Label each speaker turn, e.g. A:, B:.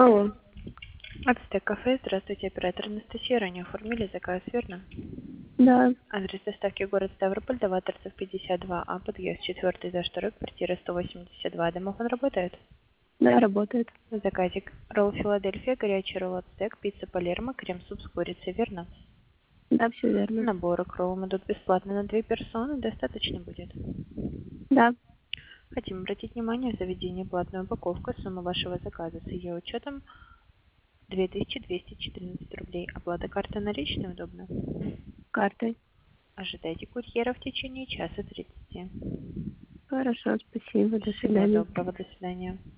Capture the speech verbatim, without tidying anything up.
A: Алло.
B: Ацтек кафе. Здравствуйте, оператор Анастасия. Ранее оформили заказ, верно?
A: Да,
B: Адрес доставки город Ставрополь, Даваторцев, пятьдесят два А, подъезд четвертый, этаж второй, квартира сто восемьдесят два. Домофон работает?
A: да, работает.
B: Заказик. Ролл Филадельфия, горячий ролл Ацтек, пицца Палермо, крем-суп с курицей, верно?
A: Да, все верно.
B: Наборы к роллам идут бесплатно на две персоны, достаточно будет.
A: Да,
B: Хотим обратить внимание в заведение платную упаковку. Сумма вашего заказа с ее учетом две тысячи двести четырнадцать рублей. Оплата карты наличной удобно?
A: картой.
B: Ожидайте курьера в течение часа тридцати.
A: Хорошо, спасибо, до
B: Всего
A: свидания.
B: доброго, до свидания.